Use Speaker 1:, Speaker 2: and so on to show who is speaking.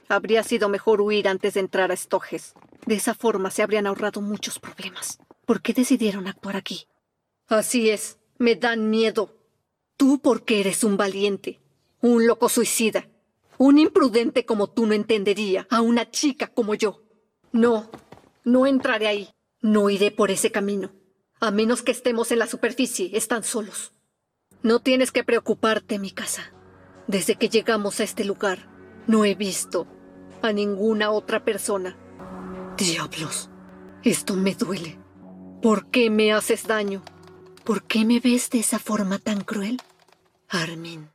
Speaker 1: Habría sido mejor huir antes de entrar a Stoges. De esa forma se habrían ahorrado muchos problemas. ¿Por qué decidieron actuar aquí? Así es, me dan miedo. Tú porque eres un valiente, un loco suicida. Un imprudente como tú no entendería a una chica como yo. No, no entraré ahí. No iré por ese camino. A menos que estemos en la superficie, están solos. No tienes que preocuparte, Mikasa. Desde que llegamos a este lugar, no he visto a ninguna otra persona. Diablos, esto me duele. ¿Por qué me haces daño? ¿Por qué me ves de esa forma tan cruel? Armin.